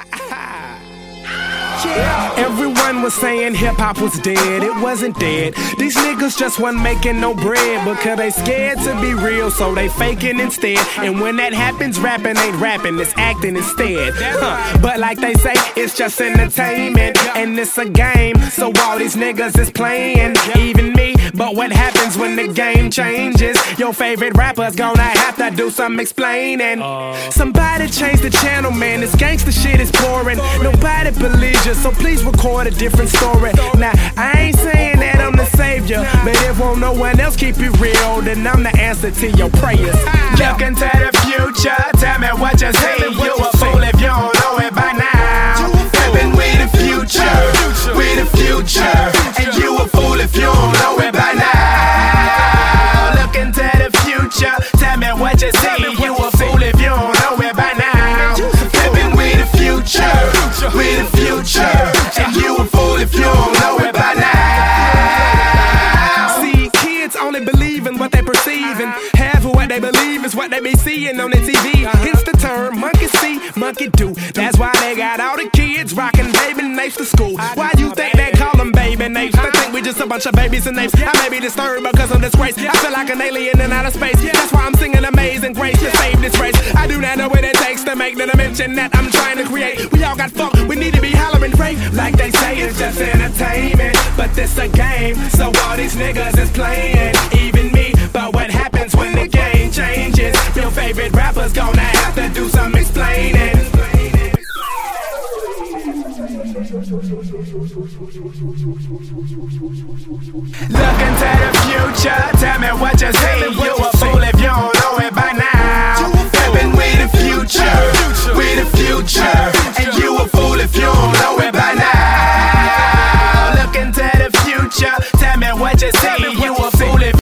Everyone was saying hip-hop was dead, it wasn't dead. These niggas just wasn't making no bread because they scared to be real, so they faking instead. And when that happens, rapping ain't rapping, it's acting instead. But like they say, it's just entertainment, and it's a game, so all these niggas is playing, even me. But what happens when the game changes? Your favorite rapper's gonna have to do some explaining. Somebody change the channel, man, this gangsta shit is boring. Nobody believes you, so please record a different story. Now, I ain't saying that I'm the savior, but if won't no one else keep it real, then I'm the answer to your prayers. Look into the future, tell me what you see. You a fool if you don't know it by now. Flipping we the future, we the future, and you a fool if you don't know it by now. Look into the future, tell me what you see. You a fool if you don't know it by now. Flipping we the future, we the future, and you a fool if you don't know it by now. See, kids only believe in what they perceive, and half of what they believe is what they be seeing on the TV. Hence the term monkey see, monkey do. That's why they got all the kids rocking baby napes to school. Why you think they call them baby napes? They think we just a bunch of babies and napes. I may be disturbed because of disgrace. I feel like an alien in outer space. That's why I'm singing Amazing Grace to save this race. I do not know what it takes to make the dimension that I'm trying to create. We all got funk, we need to be hollering great. Like they say, it's just entertainment, but this a game, so all these niggas is playing, even me. But what happens when the game changes? Your favorite rapper's gonna have to do some explaining. Look into the future, tell me what you see. You a fool if you don't